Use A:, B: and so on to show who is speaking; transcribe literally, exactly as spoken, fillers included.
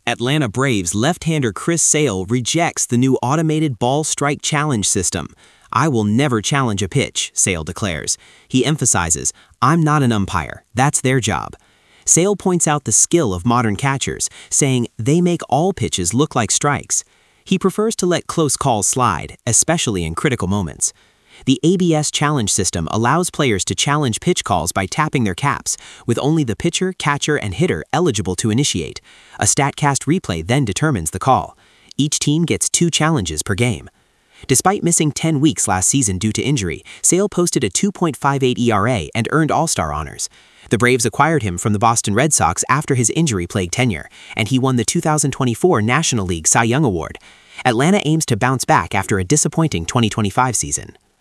A: Atlanta Braves left-hander Chris Sale rejects the new automated ball strike challenge system. "I will never challenge a pitch," Sale declares. He emphasizes, "I'm not an umpire. That's their job." Sale points out the skill of modern catchers, saying they make all pitches look like strikes. He prefers to let close calls slide, especially in critical moments. The A B S challenge system allows players to challenge pitch calls by tapping their caps, with only the pitcher, catcher, and hitter eligible to initiate. A StatCast replay then determines the call. Each team gets two challenges per game. Despite missing ten weeks last season due to injury, Sale posted a two point five eight E R A and earned All-Star honors. The Braves acquired him from the Boston Red Sox after his injury-plagued tenure, and he won the two thousand twenty-four National League Cy Young Award. Atlanta aims to bounce back after a disappointing twenty twenty-five season.